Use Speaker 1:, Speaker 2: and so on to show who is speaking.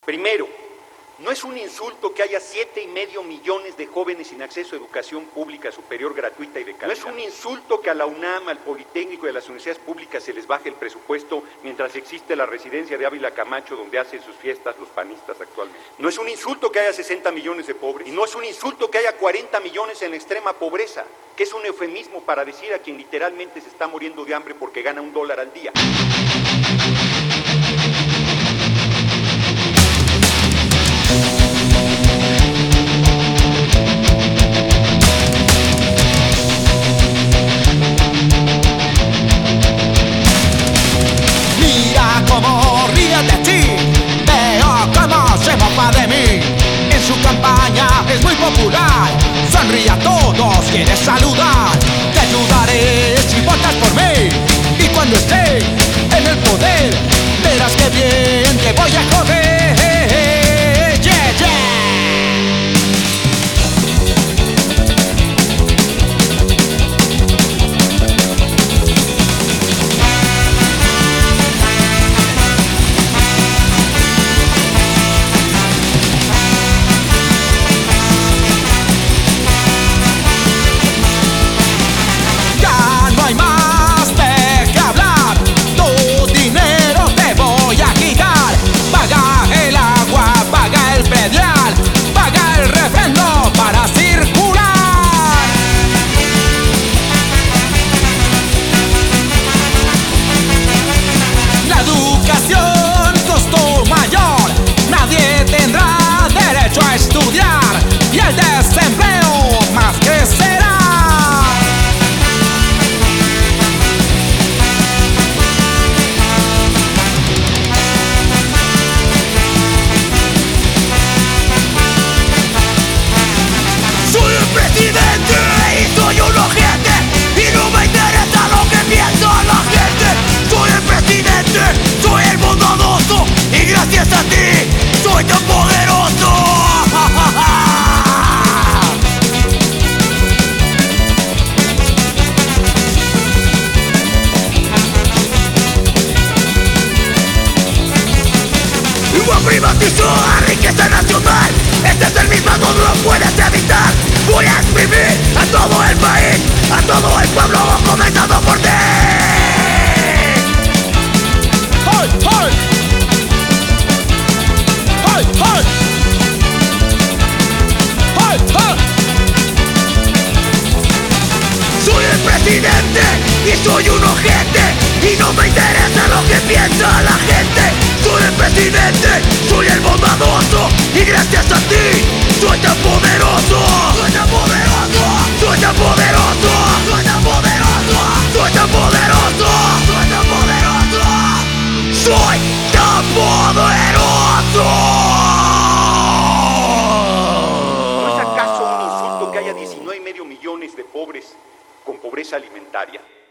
Speaker 1: Primero, no es un insulto que haya 7,5 millones de jóvenes sin acceso a educación pública superior gratuita y de calidad. No es un insulto que a la UNAM, al Politécnico y a las universidades públicas se les baje el presupuesto mientras existe la residencia de Ávila Camacho donde hacen sus fiestas los panistas actualmente. No es un insulto que haya 60 millones de pobres. Y no es un insulto que haya 40 millones en la extrema pobreza, que es un eufemismo para decir a quien literalmente se está muriendo de hambre porque gana $1 al día.
Speaker 2: Mira cómo ríe de ti, veo cómo se mofa de mí. En su campaña es muy popular, sonríe a todos, quiere saludar. Te ayudaré si votas por mí, y cuando esté en el poder verás que bien te voy a joder. Yeah, yeah. Soy el bondadoso y gracias a ti soy tan poderoso. Igual privatizó la riqueza nacional. Este es el mismo, no lo puedes evitar. Voy a exprimir a todo el país, a todo el pueblo, comenzando por ti. Soy el presidente y soy un ojete, y no me interesa lo que piensa la gente. Soy el presidente, soy el bondadoso, y gracias a ti soy tan poderoso. Soy tan poderoso, soy tan poderoso, soy tan poderoso, soy tan poderoso, soy tan poderoso, soy tan poderoso.
Speaker 1: ¿No es acaso un insulto que haya 19,5 millones de pobres con pobreza alimentaria?